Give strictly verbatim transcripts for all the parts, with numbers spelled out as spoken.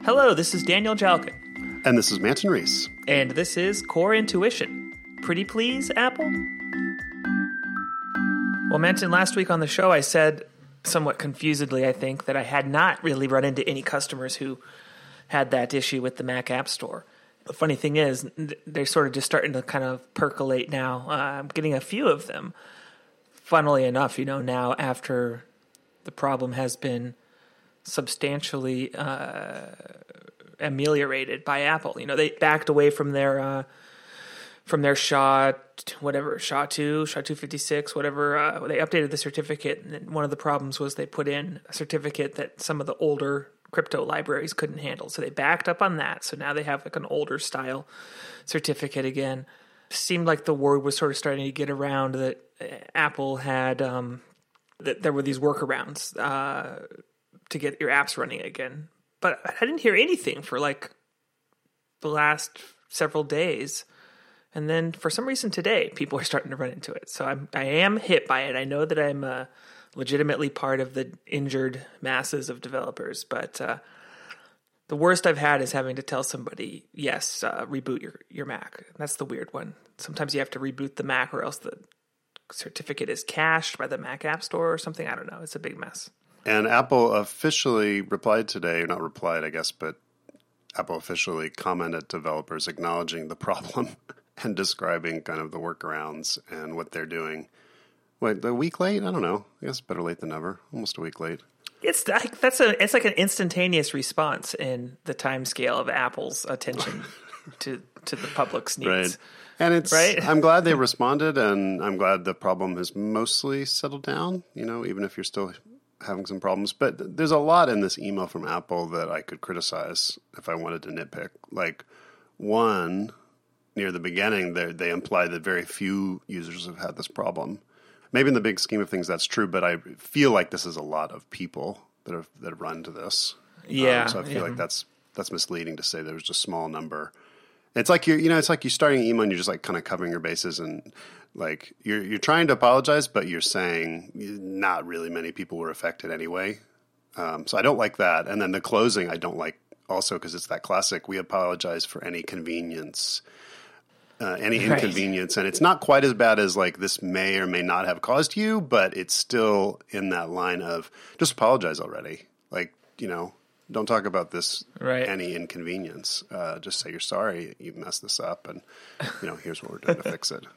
Hello, this is Daniel Jalkin. And this is Manton Reese. And this is Core Intuition. Pretty please, Apple? Well, Manton, last week on the show I said, somewhat confusedly I think, that I had not really run into any customers who had that issue with the Mac App Store. The funny thing is, they're sort of just starting to kind of percolate now. Uh, I'm getting a few of them. Funnily enough, you know, now after the problem has been substantially uh, ameliorated by Apple. You know, they backed away from their uh, from their S H A, whatever, S H A two, S H A two fifty-six, whatever. Uh, they updated the certificate, and one of the problems was they put in a certificate that some of the older crypto libraries couldn't handle. So they backed up on that. So now they have like an older style certificate again. Seemed like the word was sort of starting to get around that Apple had, um, that there were these workarounds uh, to get your apps running again. But I didn't hear anything for like the last several days. And then for some reason today, people are starting to run into it. So I'm, I am hit by it. I know that I'm uh, legitimately part of the injured masses of developers, but uh, the worst I've had is having to tell somebody, yes, uh, reboot your, your Mac. That's the weird one. Sometimes you have to reboot the Mac or else the certificate is cached by the Mac App Store or something. I don't know. It's a big mess. And Apple officially replied today, not replied, I guess, but Apple officially commented to developers acknowledging the problem and describing kind of the workarounds and what they're doing. Wait, a week late? I don't know. I guess better late than never. Almost a week late. It's like that's a it's like an instantaneous response in the time scale of Apple's attention to to the public's needs. Right. And it's right? I'm glad they responded, and I'm glad the problem has mostly settled down, you know, even if you're still having some problems. But there's a lot in this email from Apple that I could criticize if I wanted to nitpick. Like, one, near the beginning, they implied that very few users have had this problem. Maybe in the big scheme of things, that's true, but I feel like this is a lot of people that have that have run to this. Yeah. Um, so I feel yeah. like that's that's misleading to say there's just a small number. It's like you're, you know, it's like you're starting an email and you're just like kind of covering your bases and like you're you're trying to apologize, but you're saying not really many people were affected anyway. Um, so I don't like that. And then the closing I don't like also because it's that classic. We apologize for any convenience. Uh, any inconvenience, right. And it's not quite as bad as like this may or may not have caused you, but it's still in that line of just apologize already. Like, you know, don't talk about this right. any inconvenience. Uh, just say you're sorry, you messed this up, and you know, here's what we're doing to fix it.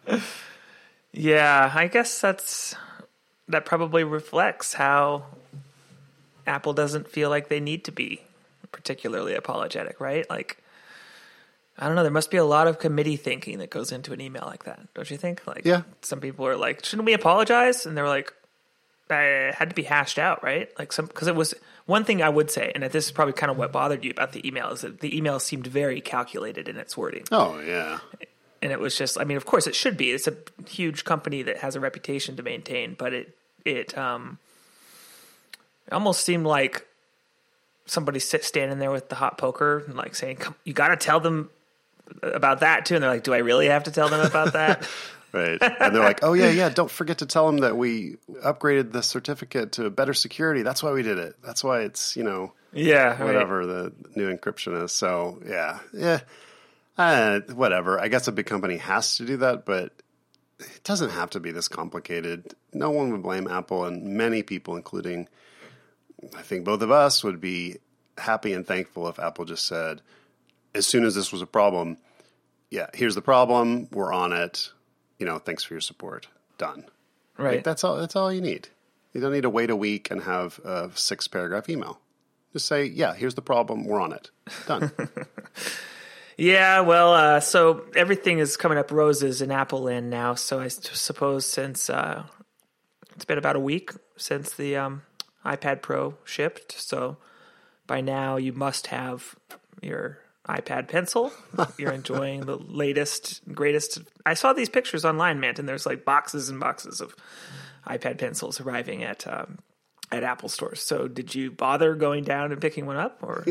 Yeah, I guess that's that probably reflects how Apple doesn't feel like they need to be particularly apologetic, right? Like. I don't know. There must be a lot of committee thinking that goes into an email like that, don't you think? Like, yeah. Some people are like, "Shouldn't we apologize?" And they're like, "It had to be hashed out, right?" Like some because it was one thing I would say, and this is probably kind of what bothered you about the email is that the email seemed very calculated in its wording. Oh yeah, and it was just, I mean, of course it should be. It's a huge company that has a reputation to maintain, but it it um it almost seemed like somebody sit standing there with the hot poker and like saying, "Come, you got to tell them." About that too, and they're like, "Do I really have to tell them about that?" Right, and they're like, "Oh yeah, yeah. Don't forget to tell them that we upgraded the certificate to better security. That's why we did it. That's why it's you know, yeah, whatever right. the new encryption is." So yeah, yeah, uh, whatever. I guess a big company has to do that, but it doesn't have to be this complicated. No one would blame Apple, and many people, including I think both of us, would be happy and thankful if Apple just said, as soon as this was a problem, yeah, here's the problem. We're on it. You know, thanks for your support. Done. Right. Like, that's all. That's all you need. You don't need to wait a week and have a six paragraph email. Just say, yeah, here's the problem. We're on it. Done. Yeah. Well, uh, so everything is coming up roses in Apple land now. So I suppose since uh, it's been about a week since the um, iPad Pro shipped, so by now you must have your iPad Pencil. You're enjoying the latest, greatest. I saw these pictures online, man, and there's like boxes and boxes of iPad Pencils arriving at um, at Apple stores. So did you bother going down and picking one up? Or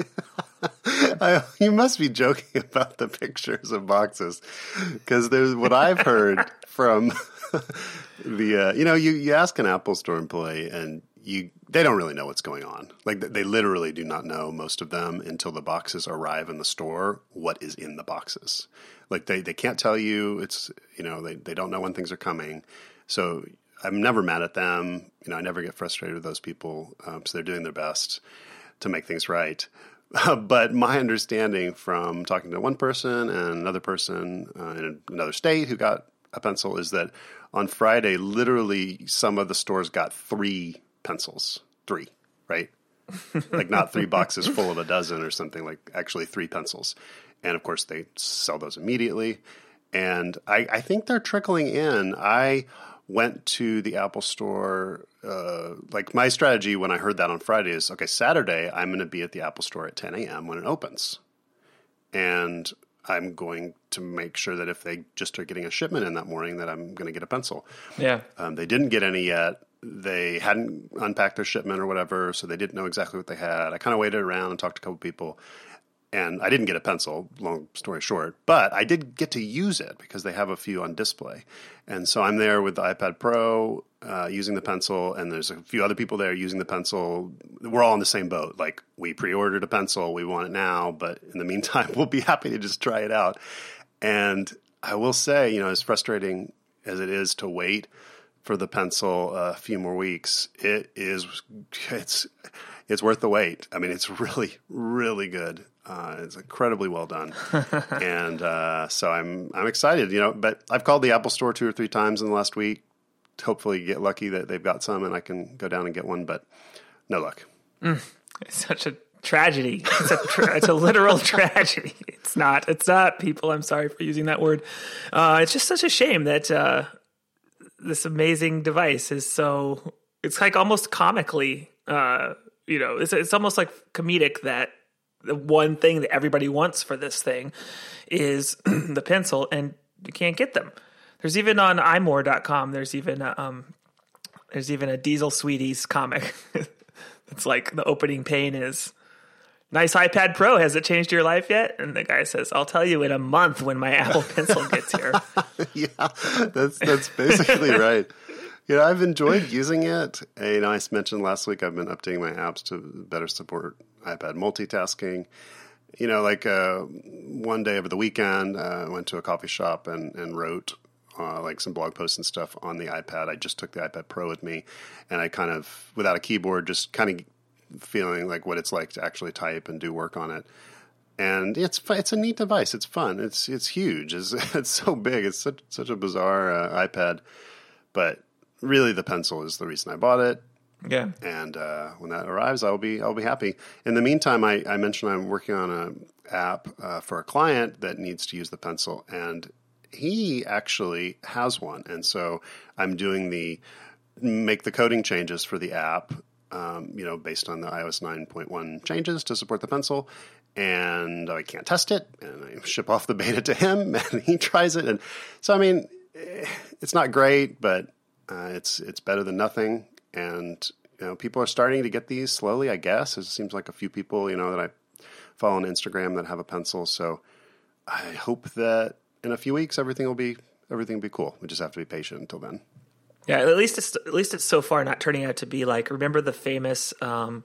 I, you must be joking about the pictures of boxes, because there's what I've heard from the, uh, you know, you, you ask an Apple store employee and you they don't really know what's going on. Like they literally do not know, most of them, until the boxes arrive in the store, what is in the boxes. Like they, they can't tell you. It's, you know, they, they don't know when things are coming. So I'm never mad at them. You know, I never get frustrated with those people. Um, so they're doing their best to make things right. Uh, but my understanding from talking to one person and another person uh, in another state who got a pencil is that on Friday, literally some of the stores got three pencils. Three, right? Like not three boxes full of a dozen or something, like actually three pencils. And of course, they sell those immediately. And I, I think they're trickling in. I went to the Apple Store. Uh, like my strategy when I heard that on Friday is, okay, Saturday, I'm going to be at the Apple Store at ten a.m. when it opens. And I'm going to make sure that if they just are getting a shipment in that morning, that I'm going to get a pencil. Yeah. Um, they didn't get any yet. They hadn't unpacked their shipment or whatever, so they didn't know exactly what they had. I kind of waited around and talked to a couple people, and I didn't get a pencil, long story short, but I did get to use it because they have a few on display. And so I'm there with the iPad Pro uh, using the pencil, and there's a few other people there using the pencil. We're all in the same boat. Like, we pre-ordered a pencil, we want it now, but in the meantime, we'll be happy to just try it out. And I will say, you know, as frustrating as it is to wait for the pencil a few more weeks, it is, it's, it's worth the wait. I mean, it's really, really good. Uh, it's incredibly well done. and uh, so I'm, I'm excited, you know, but I've called the Apple Store two or three times in the last week to hopefully get lucky that they've got some and I can go down and get one, but no luck. Mm, it's such a tragedy. It's a, tra- it's a literal tragedy. It's not, it's not, people. I'm sorry for using that word. Uh, it's just such a shame that, uh, this amazing device is so, it's like almost comically, uh, you know, it's, it's almost like comedic that the one thing that everybody wants for this thing is the pencil, and you can't get them. There's even on i more dot com, there's even a, um, there's even a Diesel Sweeties comic. It's like the opening pane is, "Nice iPad Pro. Has it changed your life yet?" And the guy says, "I'll tell you in a month when my Apple Pencil gets here." Yeah, that's that's basically right. You know, I've enjoyed using it. And, you know, I mentioned last week I've been updating my apps to better support iPad multitasking. You know, like uh, one day over the weekend, uh, I went to a coffee shop and, and wrote uh, like some blog posts and stuff on the iPad. I just took the iPad Pro with me, and I kind of, without a keyboard, just kind of feeling like what it's like to actually type and do work on it. And it's it's a neat device. It's fun. It's it's huge. It's it's so big. It's such such a bizarre uh, iPad. But really, the pencil is the reason I bought it. Yeah. And uh, when that arrives, I'll be I'll be happy. In the meantime, I, I mentioned I'm working on an app uh, for a client that needs to use the pencil, and he actually has one. And so I'm doing the make the coding changes for the app, um, you know, based on the i O S nine point one changes to support the pencil. And I can't test it, and I ship off the beta to him, and he tries it. And so, I mean, it's not great, but uh, it's it's better than nothing. And, you know, people are starting to get these slowly, I guess. It seems like a few people, you know, that I follow on Instagram that have a pencil. So I hope that in a few weeks everything will be everything will be cool. We just have to be patient until then. Yeah, at least it's at least it's so far not turning out to be like, remember the famous um,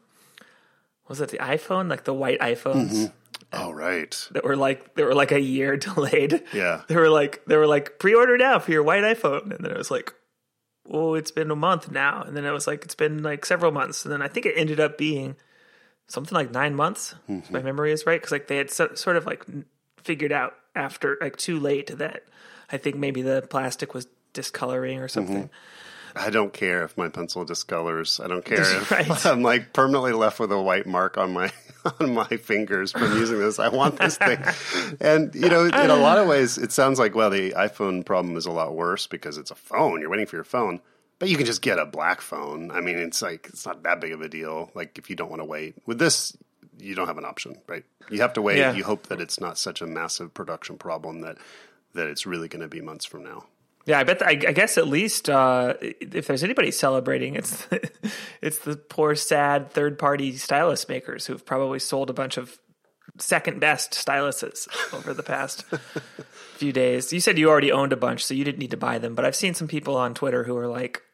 was it the iPhone, like the white iPhones? Mm-hmm. Oh, right. That were like they were like a year delayed. Yeah. They were like they were like pre-order now for your white iPhone, and then it was like, oh, it's been a month now, and then it was like it's been like several months, and then I think it ended up being something like nine months. Mm-hmm. If my memory is right, because like they had so, sort of like figured out after like too late that I think maybe the plastic was discoloring or something. Mm-hmm. I don't care if my pencil discolors. I don't care if right. I'm like permanently left with a white mark on my on my fingers from using this. I want this thing. And, you know, in a lot of ways, it sounds like, well, the iPhone problem is a lot worse because it's a phone. You're waiting for your phone. But you can just get a black phone. I mean, it's like, it's not that big of a deal. Like, if you don't want to wait. With this, you don't have an option, right? You have to wait. Yeah. You hope that it's not such a massive production problem that, that it's really going to be months from now. Yeah, I bet. The, I, I guess at least uh, if there's anybody celebrating, it's it's the poor, sad third-party stylus makers who've probably sold a bunch of second-best styluses over the past few days. You said you already owned a bunch, so you didn't need to buy them. But I've seen some people on Twitter who are like,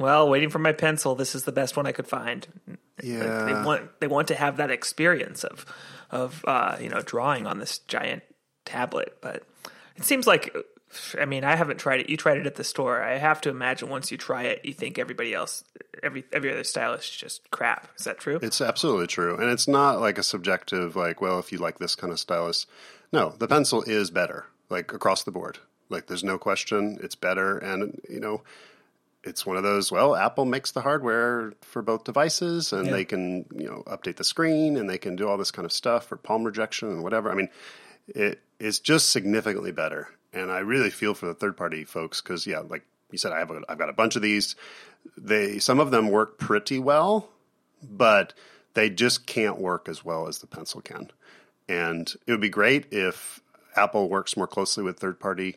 well, waiting for my pencil. This is the best one I could find. Yeah. Like they want they want to have that experience of of uh, you know drawing on this giant tablet, but it seems like. I mean, I haven't tried it. You tried it at the store. I have to imagine once you try it, you think everybody else, every every other stylus is just crap. Is that true? It's absolutely true. And it's not like a subjective, like, well, if you like this kind of stylus. No, the pencil is better, like across the board. Like there's no question it's better. And, you know, it's one of those, well, Apple makes the hardware for both devices and yeah. they can, you know, update the screen and they can do all this kind of stuff for palm rejection and whatever. I mean, it is just significantly better. And I really feel for the third-party folks because, yeah, like you said, I have a, I've got a bunch of these. They some of them work pretty well, but they just can't work as well as the pencil can. And it would be great if Apple works more closely with third-party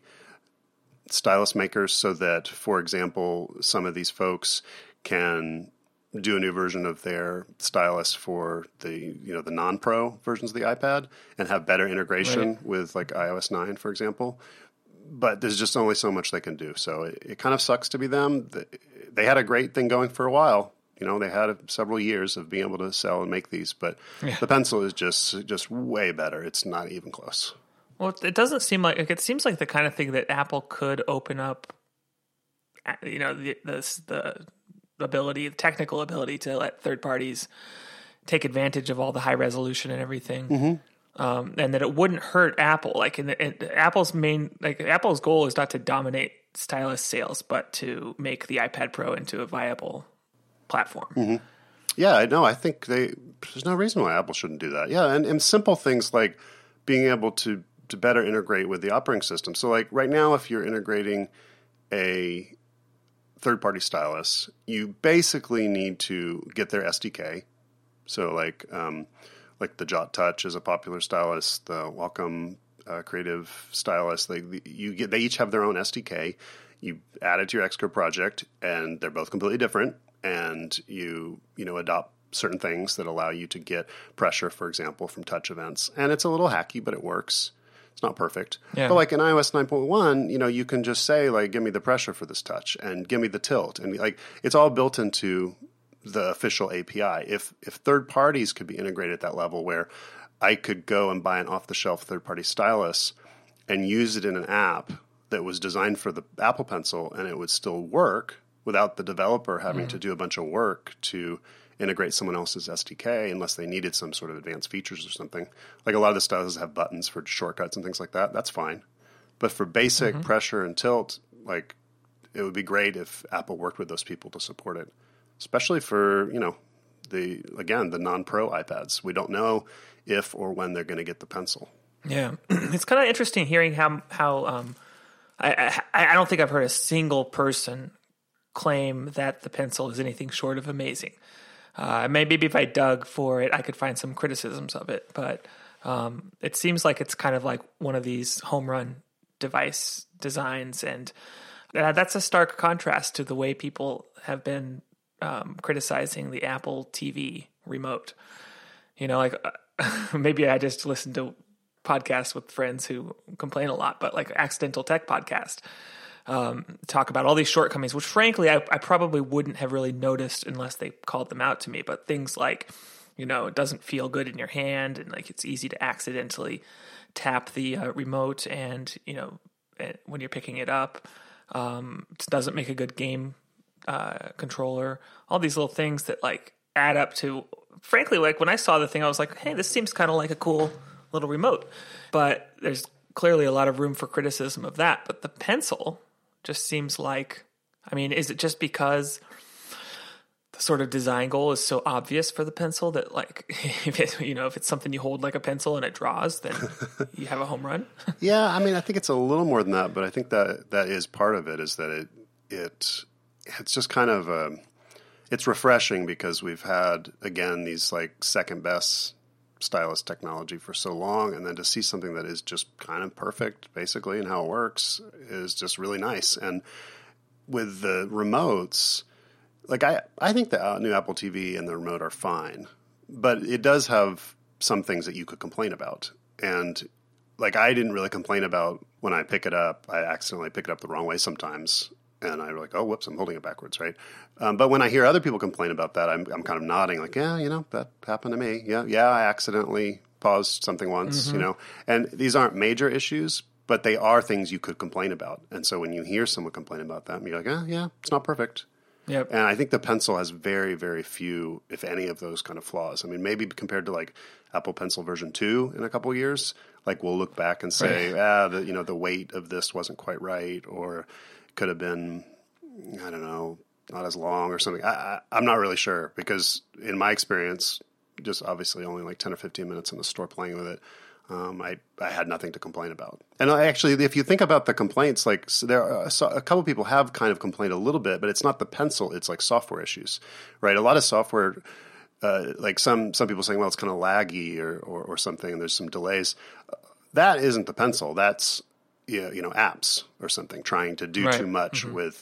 stylus makers so that, for example, some of these folks can do a new version of their stylus for the you know the non-pro versions of the iPad and have better integration right. with like i O S nine, for example. But there's just only so much they can do. So it, it kind of sucks to be them. They had a great thing going for a while. You know, they had several years of being able to sell and make these. But yeah. the pencil is just just way better. It's not even close. Well, it doesn't seem like it seems like the kind of thing that Apple could open up. You know, the the, the ability, the technical ability to let third parties take advantage of all the high resolution and everything. Mm-hmm. Um, and that it wouldn't hurt Apple. Like in, the, in Apple's main, like Apple's goal is not to dominate stylus sales, but to make the iPad Pro into a viable platform. Mm-hmm. Yeah, I know. I think they there's no reason why Apple shouldn't do that. Yeah, and, and simple things like being able to to better integrate with the operating system. So, like right now, if you're integrating a third-party stylus, you basically need to get their S D K. So, like. Um, Like the Jot Touch is a popular stylus, the Wacom uh, Creative stylus. They you get they each have their own S D K. You add it to your Xcode project, and they're both completely different. And you you know adopt certain things that allow you to get pressure, for example, from touch events. And it's a little hacky, but it works. It's not perfect. Yeah. But like in i O S nine point one, you know, you can just say like, give me the pressure for this touch, and give me the tilt, and like it's all built into the official A P I. If if third parties could be integrated at that level where I could go and buy an off-the-shelf third-party stylus and use it in an app that was designed for the Apple Pencil and it would still work without the developer having mm. to do a bunch of work to integrate someone else's S D K unless they needed some sort of advanced features or something. Like a lot of the styluses have buttons for shortcuts and things like that. That's fine. But for basic mm-hmm. pressure and tilt, like it would be great if Apple worked with those people to support it. Especially for, you know, the, again, the non-pro iPads. We don't know if or when they're going to get the pencil. Yeah. It's kind of interesting hearing how, how um, I, I, I don't think I've heard a single person claim that the pencil is anything short of amazing. Uh, maybe if I dug for it, I could find some criticisms of it. But um, it seems like it's kind of like one of these home run device designs. And uh, that's a stark contrast to the way people have been Um, criticizing the Apple T V remote. You know, like uh, maybe I just listen to podcasts with friends who complain a lot, but like Accidental Tech Podcast um, talk about all these shortcomings, which frankly I, I probably wouldn't have really noticed unless they called them out to me. But things like, you know, it doesn't feel good in your hand, and like it's easy to accidentally tap the uh, remote, and you know, when you're picking it up, um, it doesn't make a good game Uh, controller, all these little things that like add up to, frankly, like when I saw the thing, I was like, hey, this seems kind of like a cool little remote. But there's clearly a lot of room for criticism of that. But the pencil just seems like, I mean, is it just because the sort of design goal is so obvious for the pencil that like, if it, you know, if it's something you hold like a pencil and it draws, then you have a home run? Yeah, I mean, I think it's a little more than that, but I think that that is part of it, is that it it it's just kind of a, it's refreshing because we've had, again, these like second best stylus technology for so long, and then to see something that is just kind of perfect basically in how it works is just really nice. And with the remotes, like I, I think the new Apple T V and the remote are fine, but it does have some things that you could complain about. And like I didn't really complain about when I pick it up. I accidentally pick it up the wrong way sometimes. And I'm like, oh, whoops, I'm holding it backwards, right? Um, but when I hear other people complain about that, I'm, I'm kind of nodding like, yeah, you know, that happened to me. Yeah, yeah, I accidentally paused something once, mm-hmm. you know. And these aren't major issues, but they are things you could complain about. And so when you hear someone complain about them, you're like, oh, yeah, it's not perfect. Yep. And I think the Pencil has very, very few, if any, of those kind of flaws. I mean, maybe compared to like Apple Pencil version two in a couple of years, like we'll look back and say, right. ah, the, you know, the weight of this wasn't quite right, or could have been, I don't know, not as long or something. I, I, I'm not really sure, because in my experience, just obviously only like ten or fifteen minutes in the store playing with it, Um, I, I had nothing to complain about. And I actually, if you think about the complaints, like so there are so a couple people have kind of complained a little bit, but it's not the Pencil, it's like software issues, right? A lot of software, uh, like some, some people saying, well, it's kind of laggy or, or, or something, and there's some delays. That isn't the Pencil. That's, you know, apps or something trying to do right. too much mm-hmm. with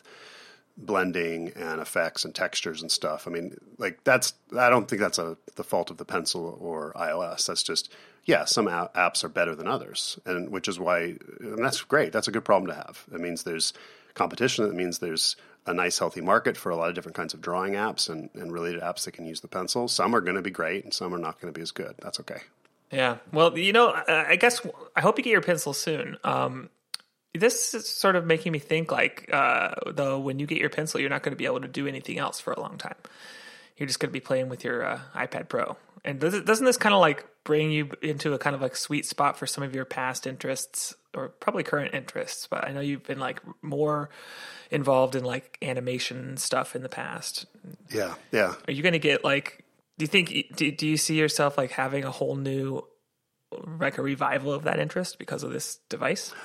blending and effects and textures and stuff. I mean, like that's, I don't think that's a, the fault of the Pencil or iOS. That's just, yeah, some a- apps are better than others, and which is why, and that's great. That's a good problem to have. It means there's competition. It means there's a nice, healthy market for a lot of different kinds of drawing apps and, and related apps that can use the Pencil. Some are going to be great, and some are not going to be as good. That's okay. Yeah. Well, you know, I guess I hope you get your Pencil soon. Um, this is sort of making me think like, uh, though, when you get your Pencil, you're not going to be able to do anything else for a long time. You're just going to be playing with your uh, iPad Pro. And does it, doesn't this kind of like bring you into a kind of like sweet spot for some of your past interests, or probably current interests? But I know you've been like more involved in like animation stuff in the past. Yeah, yeah. Are you going to get like, do you think, do, do you see yourself like having a whole new, like a revival of that interest because of this device?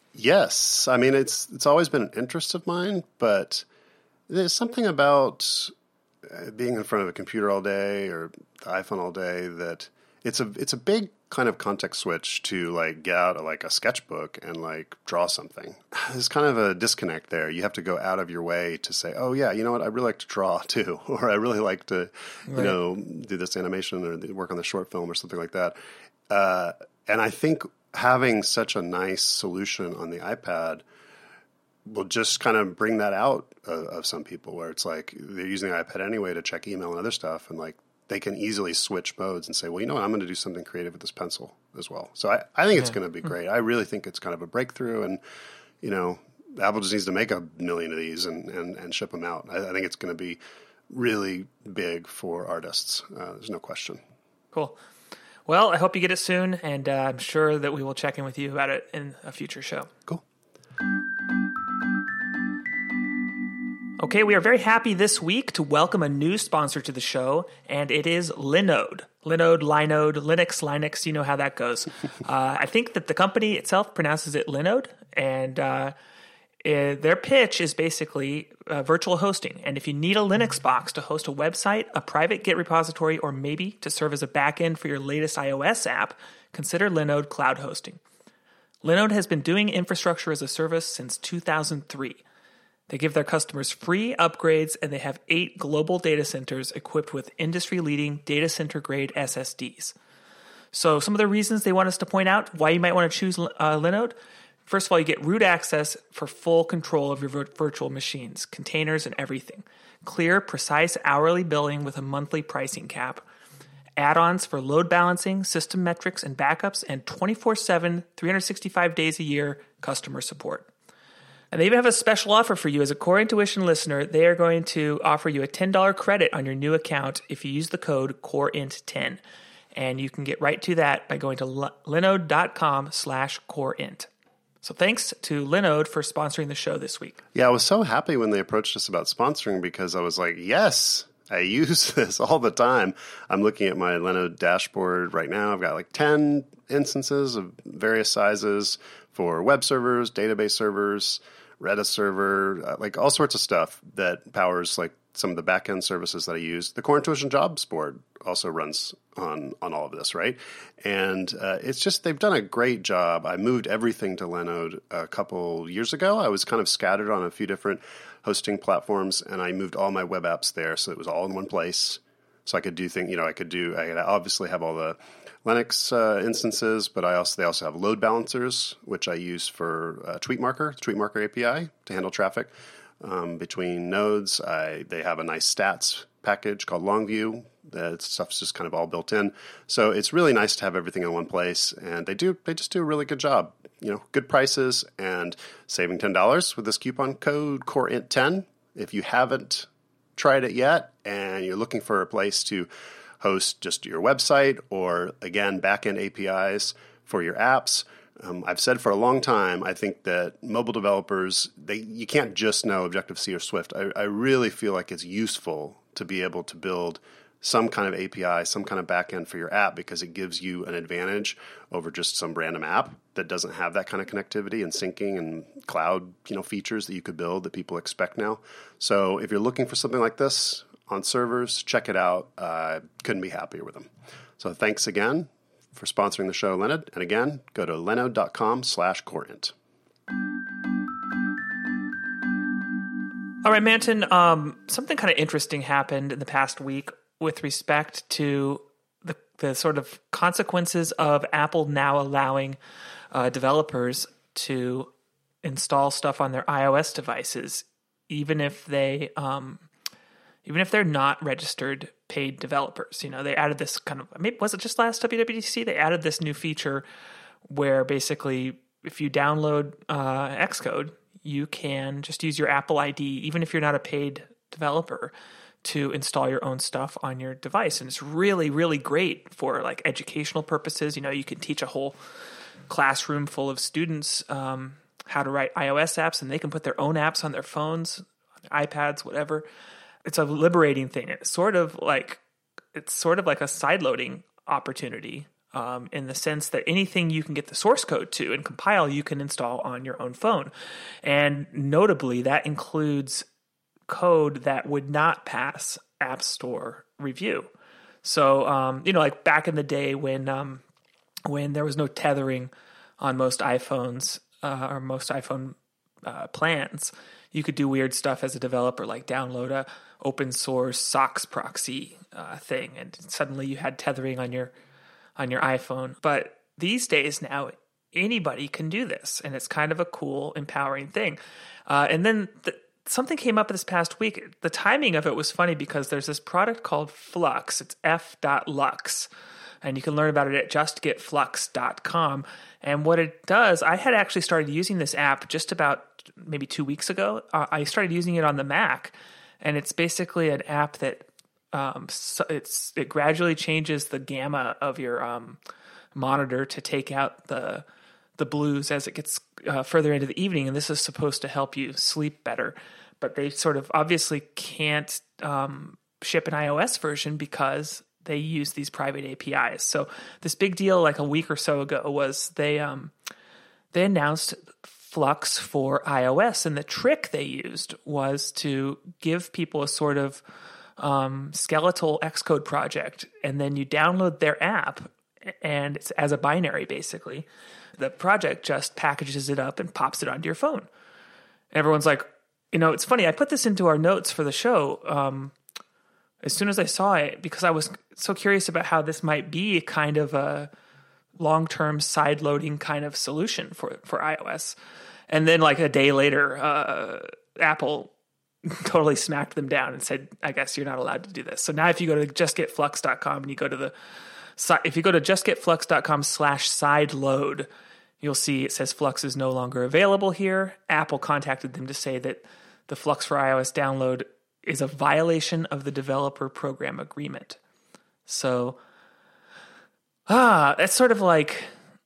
Yes. I mean, it's it's always been an interest of mine, but there's something about being in front of a computer all day or the iPhone all day that it's a it's a big kind of context switch to like get out like a sketchbook and like draw something. There's kind of a disconnect there. You have to go out of your way to say, oh yeah, you know what, I really like to draw too, or I really like to, right. you know, do this animation or work on the short film or something like that. Uh, and I think having such a nice solution on the iPad will just kind of bring that out of, of some people, where it's like they're using the iPad anyway to check email and other stuff, and like they can easily switch modes and say, well, you know what, I'm going to do something creative with this Pencil as well. So I, I think yeah. it's going to be great. I really think it's kind of a breakthrough, and you know, Apple just needs to make a million of these and, and, and ship them out. I, I think it's going to be really big for artists. Uh, there's no question. Cool. Well, I hope you get it soon, and uh, I'm sure that we will check in with you about it in a future show. Cool. Okay, we are very happy this week to welcome a new sponsor to the show, and it is Linode. Linode, Linode, Linux, Linux, you know how that goes. uh, I think that the company itself pronounces it Linode, and uh, it, their pitch is basically uh, virtual hosting. And if you need a Linux box to host a website, a private Git repository, or maybe to serve as a backend for your latest iOS app, consider Linode Cloud Hosting. Linode has been doing infrastructure as a service since two thousand three. They give their customers free upgrades, and they have eight global data centers equipped with industry-leading data center-grade S S Ds. So some of the reasons they want us to point out why you might want to choose uh, Linode. First of all, you get root access for full control of your vir- virtual machines, containers, and everything. Clear, precise hourly billing with a monthly pricing cap. Add-ons for load balancing, system metrics, and backups, and twenty-four seven, three hundred sixty-five days a year customer support. And they even have a special offer for you. As a Core Intuition listener, they are going to offer you a ten dollars credit on your new account if you use the code core int ten. And you can get right to that by going to linode.com slash coreint. So thanks to Linode for sponsoring the show this week. Yeah, I was so happy when they approached us about sponsoring, because I was like, yes, I use this all the time. I'm looking at my Linode dashboard right now. I've got like ten instances of various sizes for web servers, database servers, Redis server, like all sorts of stuff that powers like some of the backend services that I use. The Core Intuition Jobs board also runs on, on all of this, right? And uh, it's just, they've done a great job. I moved everything to Linode a couple years ago. I was kind of scattered on a few different hosting platforms, and I moved all my web apps there, so it was all in one place. So I could do things, you know, I could do, I obviously have all the Linux uh, instances, but I also they also have load balancers, which I use for uh, TweetMarker, the TweetMarker A P I to handle traffic. um, between nodes. I, they have a nice stats package called Longview. That stuff's just kind of all built in. So it's really nice to have everything in one place. And they do they just do a really good job. You know, good prices and saving ten dollars with this coupon code core int ten. If you haven't tried it yet and you're looking for a place to host just your website or, again, backend A P Is for your apps, um, I've said for a long time, I think that mobile developers, they you can't just know Objective-C or Swift. I, I really feel like it's useful to be able to build some kind of A P I, some kind of backend for your app, because it gives you an advantage over just some random app that doesn't have that kind of connectivity and syncing and cloud, you know, features that you could build that people expect now. So if you're looking for something like this on servers, check it out. Uh, couldn't be happier with them. So thanks again for sponsoring the show, Linode. And again, go to linode.com slash coreint. All right, Manton, um, something kind of interesting happened in the past week with respect to the, the sort of consequences of Apple now allowing uh, developers to install stuff on their iOS devices, even if they, um, even if they're not registered paid developers. You know, they added this kind of, maybe was it just last W W D C? They added this new feature where basically if you download uh, Xcode, you can just use your Apple I D, even if you're not a paid developer, to install your own stuff on your device. And it's really, really great for like educational purposes. You know, you can teach a whole classroom full of students um, how to write iOS apps, and they can put their own apps on their phones, on their iPads, whatever. It's a liberating thing. It's sort of like, it's sort of like a sideloading opportunity um, in the sense that anything you can get the source code to and compile, you can install on your own phone. And notably, that includes code that would not pass App Store review. So, um, you know, like back in the day when um, when there was no tethering on most iPhones uh, or most iPhone uh, plans, you could do weird stuff as a developer, like download a open source SOX proxy uh, thing, and suddenly you had tethering on your on your iPhone. But these days now, anybody can do this, and it's kind of a cool, empowering thing. Uh, and then the, something came up this past week. The timing of it was funny because there's this product called Flux. It's f dot lux, and you can learn about it at just get flux dot com. And what it does, I had actually started using this app just about maybe two weeks ago. Uh, I started using it on the Mac, and it's basically an app that um, so it's it gradually changes the gamma of your um, monitor to take out the the blues as it gets uh, further into the evening, and this is supposed to help you sleep better. But they sort of obviously can't um, ship an iOS version because they use these private A P Is. So this big deal like a week or so ago was they um, they announced Flux for iOS, and the trick they used was to give people a sort of um, skeletal Xcode project, and then you download their app, and it's as a binary basically. The project just packages it up and pops it onto your phone. And everyone's like, you know, it's funny. I put this into our notes for the show um, as soon as I saw it because I was so curious about how this might be kind of a long-term side-loading kind of solution for, for iOS. And then like a day later, uh, Apple totally smacked them down and said, I guess you're not allowed to do this. So now if you go to just get flux dot com and you go to the, if you go to just get flux dot com slash side load, you'll see it says Flux is no longer available here. Apple contacted them to say that the Flux for iOS download is a violation of the developer program agreement. So, ah, that's sort of like,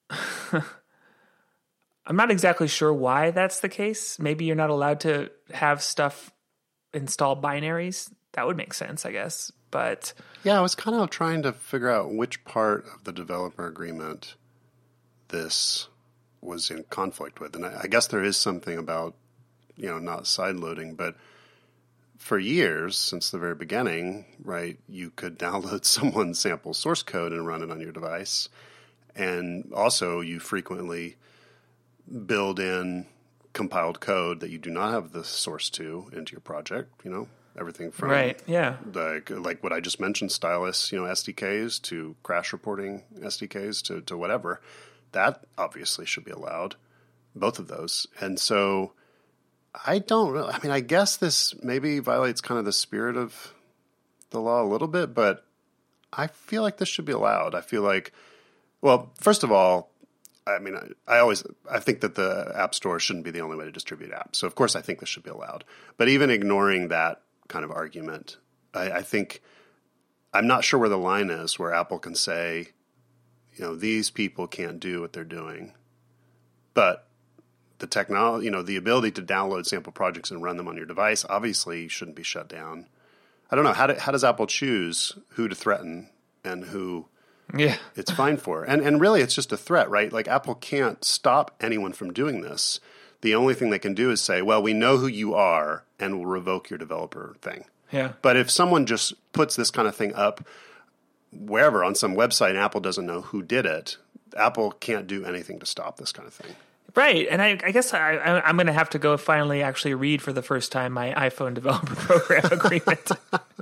I'm not exactly sure why that's the case. Maybe you're not allowed to have stuff install binaries. That would make sense, I guess. But yeah, I was kind of trying to figure out which part of the developer agreement this was in conflict with. And I, I guess there is something about, you know, not sideloading, but for years, since the very beginning, right, you could download someone's sample source code and run it on your device. And also you frequently build in compiled code that you do not have the source to into your project, you know, everything from right, yeah. like like what I just mentioned, stylus, you know, S D Ks to crash reporting S D Ks to, to whatever. That obviously should be allowed, both of those. And so I don't really, I mean, I guess this maybe violates kind of the spirit of the law a little bit, but I feel like this should be allowed. I feel like, well, first of all, I mean, I, I always, I think that the App Store shouldn't be the only way to distribute apps. So of course I think this should be allowed. But even ignoring that kind of argument, I, I think, I'm not sure where the line is where Apple can say, you know, these people can't do what they're doing. But the technology, you know, the ability to download sample projects and run them on your device obviously shouldn't be shut down. I don't know. How, do, how does Apple choose who to threaten and who yeah. it's fine for? And and really, it's just a threat, right? Like, Apple can't stop anyone from doing this. The only thing they can do is say, well, we know who you are and we'll revoke your developer thing. Yeah. But if someone just puts this kind of thing up wherever on some website and Apple doesn't know who did it, Apple can't do anything to stop this kind of thing. Right, and I, I guess I, I, I'm going to have to go finally actually read for the first time my iPhone developer program agreement.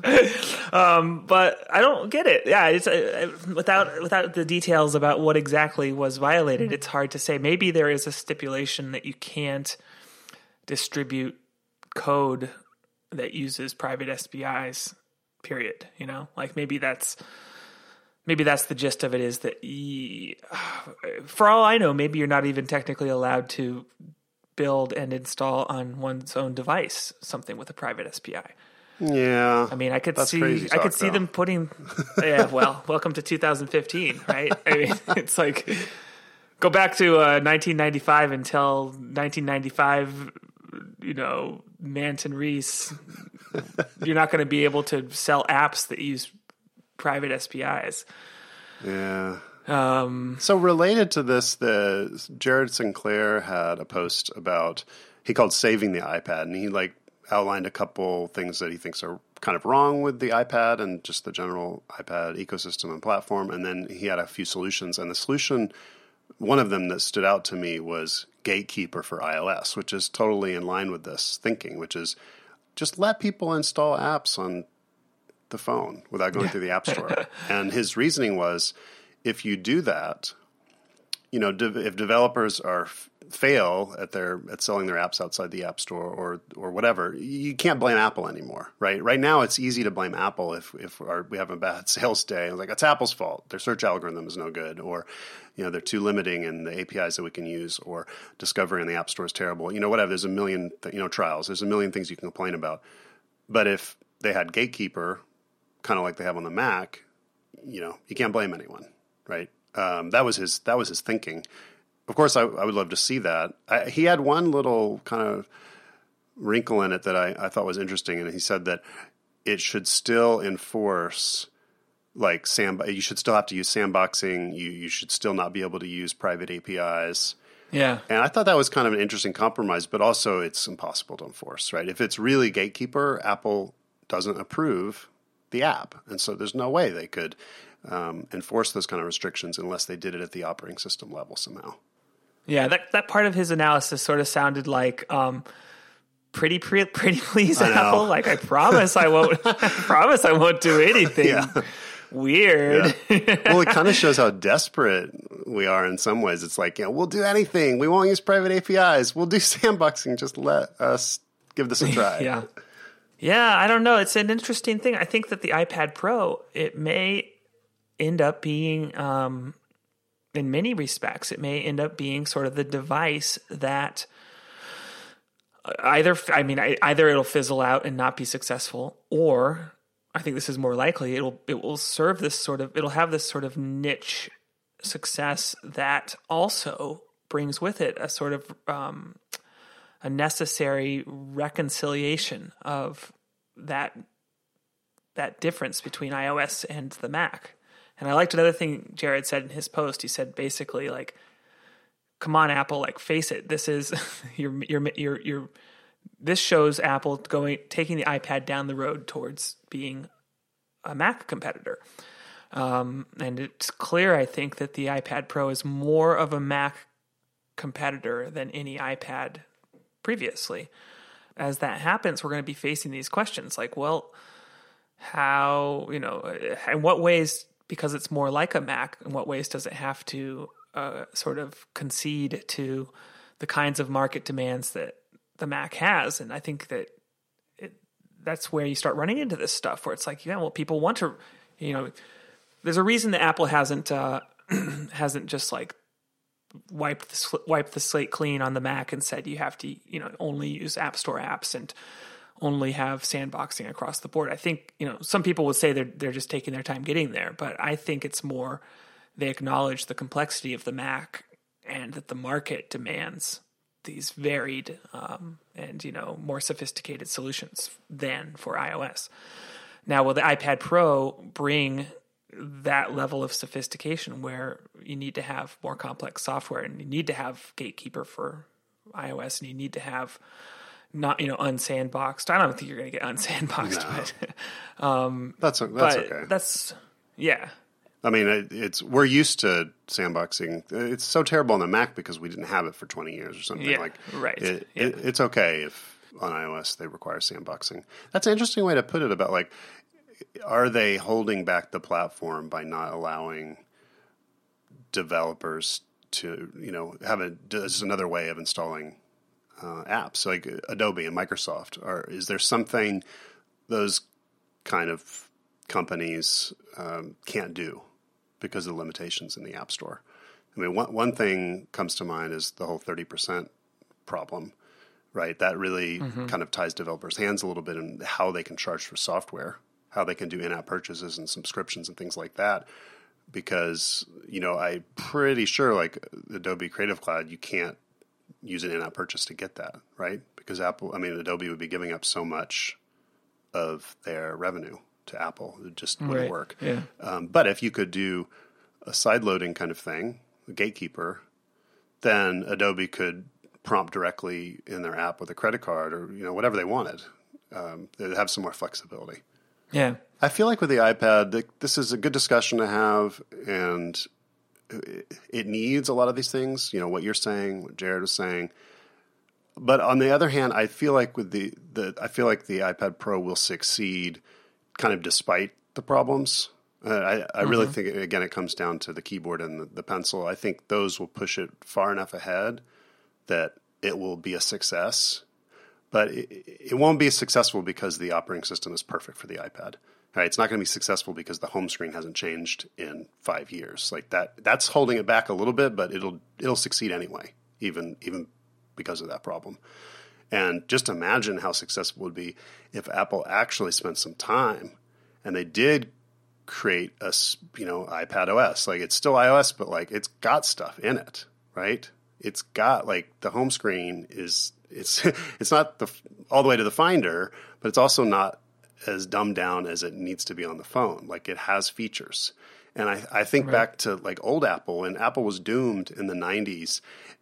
um, but I don't get it. Yeah, it's uh, without without the details about what exactly was violated, it's hard to say. Maybe there is a stipulation that you can't distribute code that uses private S P Is. Period. You know, like maybe that's. Maybe that's the gist of it, is that, ye, for all I know, maybe you're not even technically allowed to build and install on one's own device something with a private S P I. Yeah, I mean, I could that's see, crazy I talk, could see though. them putting, yeah. Well, welcome to two thousand fifteen, right? I mean, it's like go back to uh, nineteen ninety-five until nineteen ninety-five. You know, Manton Reese. You're not going to be able to sell apps that use private S P Is. Yeah. Um, so related to this, the Jared Sinclair had a post about, he called saving the iPad, and he like outlined a couple things that he thinks are kind of wrong with the iPad and just the general iPad ecosystem and platform. And then he had a few solutions, and the solution, one of them that stood out to me was Gatekeeper for iOS, which is totally in line with this thinking, which is just let people install apps on the phone without going through the App Store. And his reasoning was, if you do that, you know, de- if developers are f- fail at their at selling their apps outside the App Store or or whatever, you can't blame Apple anymore, right? Right now, it's easy to blame Apple if if our, we have a bad sales day. It's like, it's Apple's fault. Their search algorithm is no good, or you know, they're too limiting in the A P Is that we can use, or discovery in the App Store is terrible. You know, whatever. There's a million th- you know trials. There's a million things you can complain about. But if they had Gatekeeper, kind of like they have on the Mac, you know, you can't blame anyone, right? Um, that was his that was his thinking. Of course, I, I would love to see that. I, he had one little kind of wrinkle in it that I, I thought was interesting, and he said that it should still enforce, like, sand, you should still have to use sandboxing. You you should still not be able to use private A P Is. Yeah. And I thought that was kind of an interesting compromise, but also it's impossible to enforce, right? If it's really Gatekeeper, Apple doesn't approve the app. And so there's no way they could um, enforce those kind of restrictions unless they did it at the operating system level somehow. Yeah, that that part of his analysis sort of sounded like um, pretty, pretty, pretty please, Apple. Like, I promise I won't. I promise I won't do anything Yeah. weird. Yeah. Well, it kind of shows how desperate we are in some ways. It's like, you know, we'll do anything. We won't use private A P Is. We'll do sandboxing. Just let us give this a try. yeah. Yeah, I don't know. It's an interesting thing. I think that the iPad Pro, it may end up being, um, in many respects, it may end up being sort of the device that either, I mean, either it'll fizzle out and not be successful, or I think this is more likely, it'll it will serve this sort of, it'll have this sort of niche success that also brings with it a sort of um, a necessary reconciliation of that that difference between iOS and the Mac. And I liked another thing Jared said in his post. He said basically, like, come on, Apple, like, face it. This is you're you're you're you're this shows Apple going taking the iPad down the road towards being a Mac competitor. Um, and it's clear, I think, that the iPad Pro is more of a Mac competitor than any iPad previously. As that happens, we're going to be facing these questions like, well, how, you know, in what ways, because it's more like a Mac, in what ways does it have to uh, sort of concede to the kinds of market demands that the Mac has. And I think that it, that's where you start running into this stuff where it's like, yeah, well, people want to, you know, there's a reason that Apple hasn't uh, hasn't just like wiped the, wiped the slate clean on the Mac and said you have to, you know, only use App Store apps and only have sandboxing across the board. I think, you know, some people would say they're they're just taking their time getting there, but I think it's more they acknowledge the complexity of the Mac and that the market demands these varied um, and, you know, more sophisticated solutions than for iOS. Now, will the iPad Pro bring that level of sophistication where you need to have more complex software and you need to have Gatekeeper for iOS and you need to have not, you know, unsandboxed. I don't think you're going to get unsandboxed, No. but um, That's that's but okay. That's yeah. I mean, it, it's we're used to sandboxing. It's so terrible on the Mac because we didn't have it for twenty years or something. Yeah, like right. It, Yeah. it, it's okay if on iOS they require sandboxing. That's an interesting way to put it. About like, are they holding back the platform by not allowing developers to, you know, have a just another way of installing uh, apps like Adobe and Microsoft? Or is there something those kind of companies um, can't do because of the limitations in the App Store? I mean, one one thing comes to mind is the whole thirty percent problem, right? That really mm-hmm. kind of ties developers' hands a little bit in how they can charge for software, how they can do in-app purchases and subscriptions and things like that. Because, you know, I'm pretty sure like Adobe Creative Cloud, you can't use an in-app purchase to get that, right? Because Apple, I mean, Adobe would be giving up so much of their revenue to Apple. It just wouldn't Right. work. Yeah. Um, but if you could do a side-loading kind of thing, a Gatekeeper, then Adobe could prompt directly in their app with a credit card or, you know, whatever they wanted. Um, they'd have some more flexibility. Yeah. I feel like with the iPad, this is a good discussion to have, and it needs a lot of these things, you know, what you're saying, what Jared was saying. But on the other hand, I feel like with the, the I feel like the iPad Pro will succeed kind of despite the problems. Uh, I, I really mm-hmm. think, again, it comes down to the keyboard and the, the pencil. I think those will push it far enough ahead that it will be a success. But it, it won't be successful because the operating system is perfect for the iPad. Right? It's not going to be successful because the home screen hasn't changed in five years. Like that, that's holding it back a little bit, but it'll it'll succeed anyway, even even because of that problem. And just imagine how successful it would be if Apple actually spent some time and they did create a, you know, iPad O S. Like it's still iOS, but like it's got stuff in it, right? It's got like the home screen is it's it's not the all the way to the Finder, but it's also not as dumbed down as it needs to be on the phone. Like it has features. And I, I think right. back to like old Apple, and Apple was doomed in the nineties.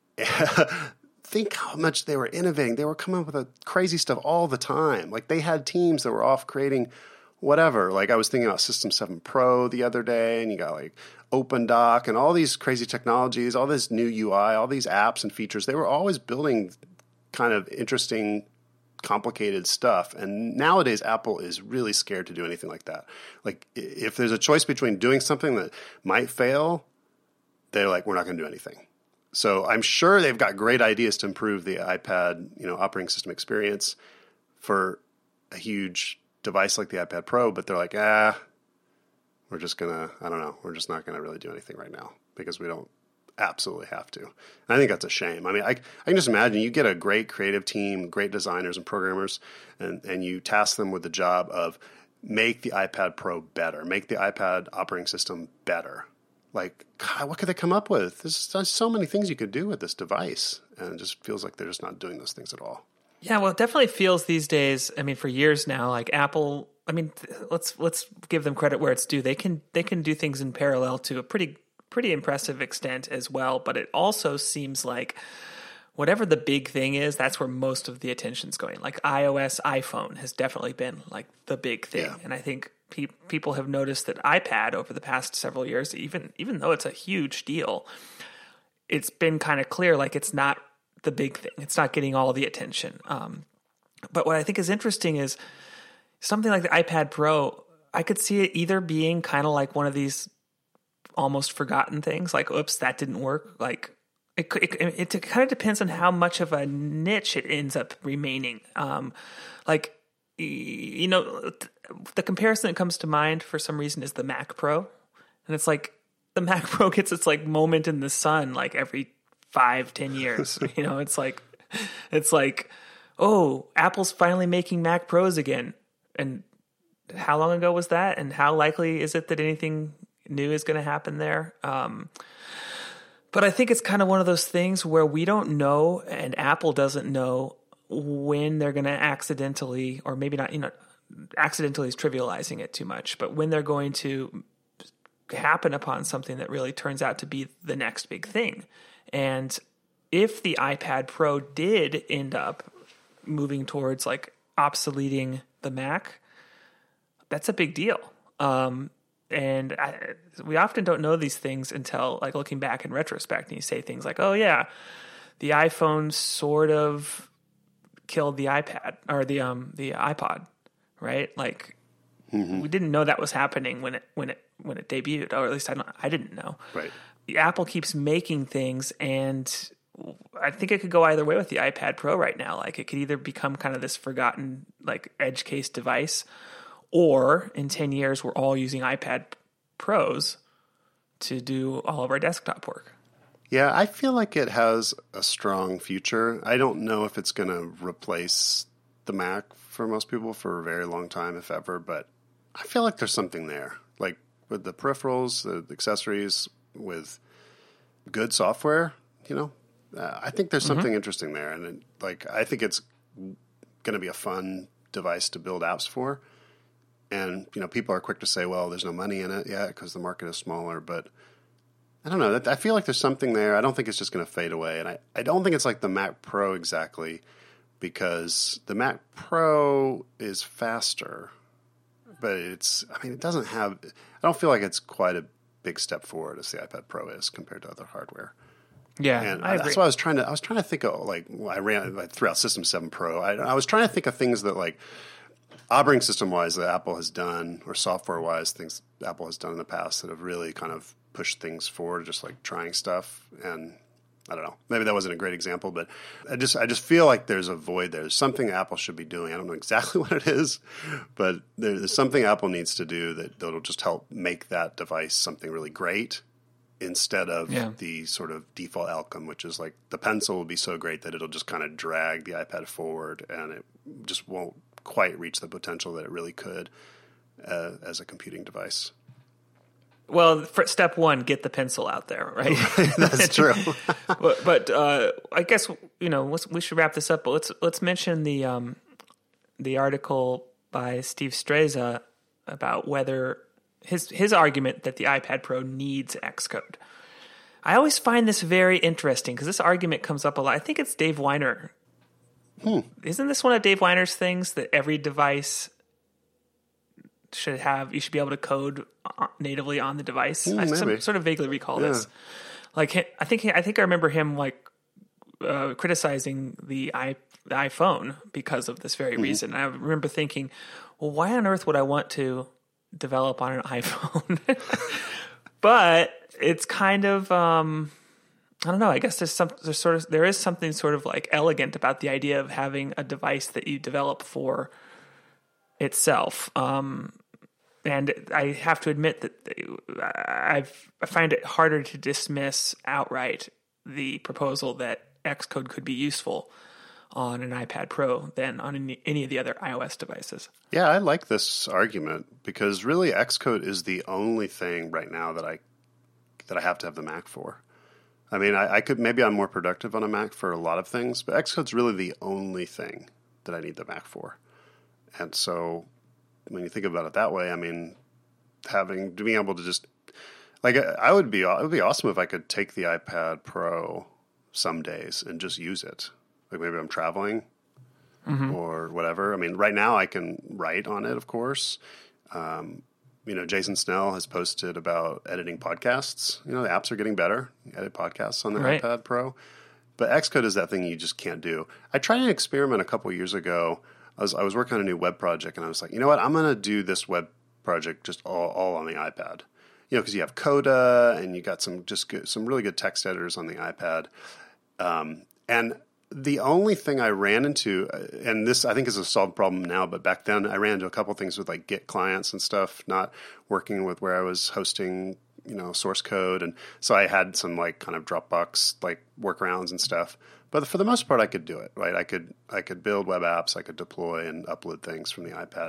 Think how much they were innovating. They were coming up with a crazy stuff all the time. Like they had teams that were off creating whatever. Like I was thinking about System seven Pro the other day, and you got like OpenDoc and all these crazy technologies, all this new U I, all these apps and features. They were always building kind of interesting, complicated stuff. And nowadays, Apple is really scared to do anything like that. Like if there's a choice between doing something that might fail, they're like, we're not going to do anything. So I'm sure they've got great ideas to improve the iPad, you know, operating system experience for a huge device like the iPad Pro, but they're like, ah, we're just gonna, I don't know, we're just not gonna really do anything right now because we don't absolutely have to. And I think that's a shame. I mean, I, I can just imagine you get a great creative team, great designers and programmers, and, and you task them with the job of make the iPad Pro better, make the iPad operating system better. Like, God, what could they come up with? There's, there's so many things you could do with this device, and it just feels like they're just not doing those things at all. Yeah, well, it definitely feels these days. I mean, for years now, like Apple. I mean, let's let's give them credit where it's due. They can they can do things in parallel to a pretty pretty impressive extent as well. But it also seems like whatever the big thing is, that's where most of the attention's going. Like iOS, iPhone has definitely been like the big thing, yeah. And I think pe- people have noticed that iPad over the past several years, even even though it's a huge deal, it's been kind of clear like it's not the big thing. It's not getting all the attention. Um, but what I think is interesting is something like the iPad Pro, I could see it either being kind of like one of these almost forgotten things, like, oops, that didn't work. Like, It, it, it kind of depends on how much of a niche it ends up remaining. Um, like, you know, the comparison that comes to mind for some reason is the Mac Pro. And it's like the Mac Pro gets its like moment in the sun like every five, ten years. You know, it's like, it's like, oh, Apple's finally making Mac Pros again. And how long ago was that? And how likely is it that anything new is going to happen there? Um, but I think it's kind of one of those things where we don't know, and Apple doesn't know when they're going to accidentally, or maybe not, you know, accidentally is trivializing it too much, but when they're going to happen upon something that really turns out to be the next big thing. And if the iPad Pro did end up moving towards like obsoleting the Mac, that's a big deal. Um, and I, we often don't know these things until like looking back in retrospect, and you say things like, oh yeah, the iPhone sort of killed the iPad or the, um, the iPod, right? Like mm-hmm. we didn't know that was happening when it, when it, when it debuted, or at least I don't, I didn't know. Right. Apple keeps making things, and I think it could go either way with the iPad Pro right now. Like it could either become kind of this forgotten like edge case device, or in ten years we're all using iPad Pros to do all of our desktop work. Yeah, I feel like it has a strong future. I don't know if it's going to replace the Mac for most people for a very long time, if ever, but I feel like there's something there. Like with the peripherals, the accessories, with good software, you know, uh, I think there's something mm-hmm. interesting there. And it, like, I think it's going to be a fun device to build apps for. And, you know, people are quick to say, well, there's no money in it yet because the market is smaller. But I don't know. I feel like there's something there. I don't think it's just going to fade away. And I, I don't think it's like the Mac Pro exactly, because the Mac Pro is faster. But it's, I mean, it doesn't have, I don't feel like it's quite a big step forward as the iPad Pro is compared to other hardware. Yeah, and I agree. That's why I was trying to, I was trying to think of, like, I ran, I threw out System seven Pro. I, I was trying to think of things that, like, operating system wise that Apple has done, or software wise, things Apple has done in the past that have really kind of pushed things forward, just like trying stuff. And I don't know, maybe that wasn't a great example, but I just I just feel like there's a void there. There's something Apple should be doing. I don't know exactly what it is, but there's something Apple needs to do that that'll just help make that device something really great, instead of yeah. the sort of default outcome, which is like the Pencil will be so great that it'll just kind of drag the iPad forward, and it just won't quite reach the potential that it really could uh, as a computing device. Well, for step one, get the Pencil out there, right? That's true. but but uh, I guess, you know, let's, we should wrap this up. But let's let's mention the um, the article by Steve Streza about whether his his argument that the iPad Pro needs Xcode. I always find this very interesting because this argument comes up a lot. I think it's Dave Weiner. Hmm. Isn't this one of Dave Weiner's things that every device should have, you should be able to code natively on the device? Mm, I some, sort of vaguely recall yeah. this. Like, I think I think I remember him like uh, criticizing the, i the iPhone because of this very mm-hmm. reason. I remember thinking, well, why on earth would I want to develop on an iPhone? But it's kind of um, I don't know. I guess there's some there's sort of there is something sort of like elegant about the idea of having a device that you develop for itself. Um, and I have to admit that I've, I find it harder to dismiss outright the proposal that Xcode could be useful on an iPad Pro than on any, any of the other iOS devices. Yeah, I like this argument because really Xcode is the only thing right now that I that I have to have the Mac for. I mean, I, I could maybe I'm more productive on a Mac for a lot of things, but Xcode's really the only thing that I need the Mac for. And so when you think about it that way, I mean, having being able to just like I would be it would be awesome if I could take the iPad Pro some days and just use it. Like maybe I'm traveling mm-hmm. or whatever. I mean, right now I can write on it, of course. Um, you know, Jason Snell has posted about editing podcasts. You know, the apps are getting better. You edit podcasts on the right. iPad Pro. But Xcode is that thing you just can't do. I tried an experiment a couple years ago. I was I was working on a new web project, and I was like, you know what? I'm going to do this web project just all, all on the iPad. you know, because you have Coda and you got some just good, some really good text editors on the iPad. Um, and the only thing I ran into, and this I think is a solved problem now, but back then I ran into a couple things with like Git clients and stuff, not working with where I was hosting, you know, source code. And so I had some like kind of Dropbox like workarounds and stuff. But for the most part, I could do it, right? I could I could build web apps, I could deploy and upload things from the iPad.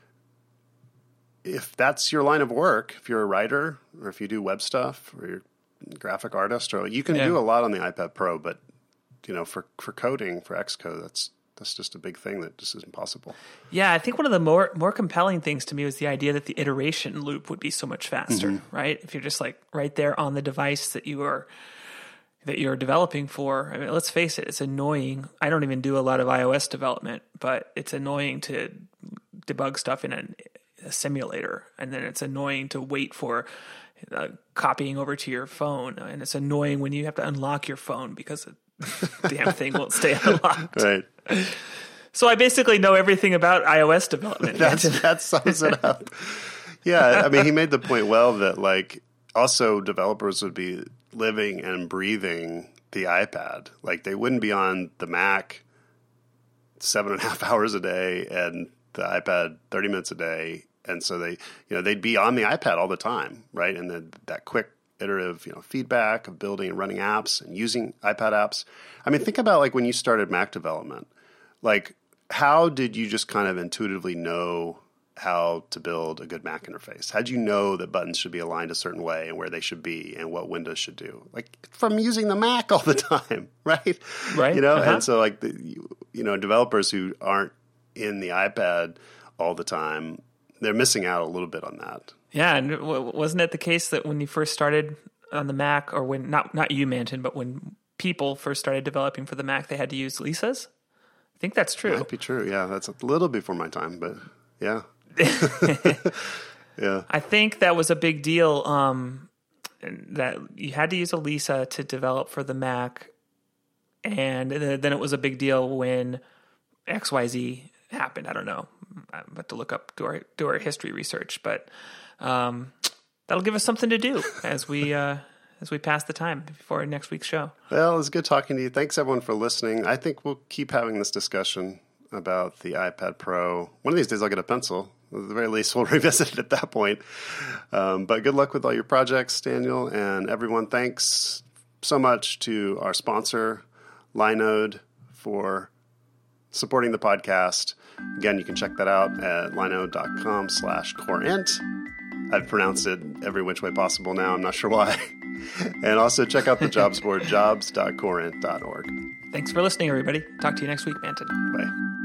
If that's your line of work, if you're a writer or if you do web stuff or you're a graphic artist, or you can Yeah. do a lot on the iPad Pro, but you know, for, for coding, for Xcode, that's that's just a big thing that just isn't possible. Yeah, I think one of the more more compelling things to me was the idea that the iteration loop would be so much faster, mm-hmm. right? If you're just like right there on the device that you are that you're developing for. I mean, let's face it, it's annoying. I don't even do a lot of iOS development, but it's annoying to debug stuff in a, a simulator, and then it's annoying to wait for uh, copying over to your phone, and it's annoying when you have to unlock your phone because the damn thing won't stay unlocked. Right. So I basically know everything about iOS development. That's, that sums it up. Yeah, I mean, he made the point well that like also developers would be living and breathing the iPad. Like they wouldn't be on the Mac seven and a half hours a day and the iPad thirty minutes a day. And so they, you know, they'd be on the iPad all the time, right? And then that quick iterative, you know, feedback of building and running apps and using iPad apps. I mean, think about like when you started Mac development, like how did you just kind of intuitively know how to build a good Mac interface? How'd you know that buttons should be aligned a certain way and where they should be and what Windows should do? Like from using the Mac all the time, right? Right. You know, uh-huh. and so like, the, you know, developers who aren't in the iPad all the time, they're missing out a little bit on that. Yeah, and wasn't it the case that when you first started on the Mac, or when, not not you, Manton, but when people first started developing for the Mac, they had to use Lisa's? I think that's true. Might be true, yeah. That's a little before my time, but yeah. Yeah. I think that was a big deal, um, that you had to use a Lisa to develop for the Mac, and then it was a big deal when X Y Z happened. I don't know. I'm about to look up, do our, do our history research, but um, that'll give us something to do as we uh, as we pass the time before next week's show. Well, it was good talking to you. Thanks, everyone, for listening. I think we'll keep having this discussion about the iPad Pro. One of these days I'll get a pencil. At the very least, we'll revisit it at that point. Um, but good luck with all your projects, Daniel. And everyone, thanks so much to our sponsor, Linode, for supporting the podcast. Again, you can check that out at linode.com slash coreint. I've pronounced it every which way possible now. I'm not sure why. And also check out the jobs board, jobs dot coreint dot org. Thanks for listening, everybody. Talk to you next week, Manton. Bye.